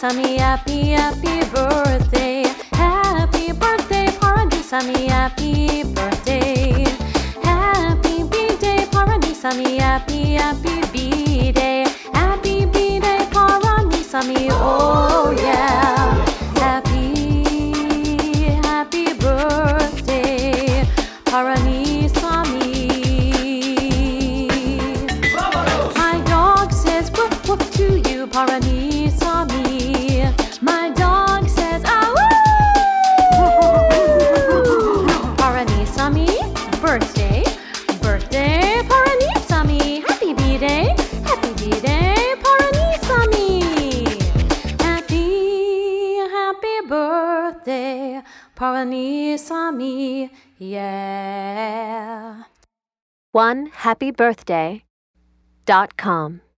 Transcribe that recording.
Paranee-sami, happy, happy birthday. Happy birthday, Paranee-sami, happy birthday. Happy B-Day, Paranee-sami, happy, happy B-Day. Happy B-Day, Paranee-sami, oh yeah. Happy, happy birthday, Paranee-sami. My dog says woof woof to you, Paranee-sami. My dog says ah woo. Paranee-sami, birthday, birthday, Paranee-sami. Happy B-Day, happy B-Day, Paranee-sami. Happy, happy birthday, Paranee-sami, yeah. OneHappyBirthday.com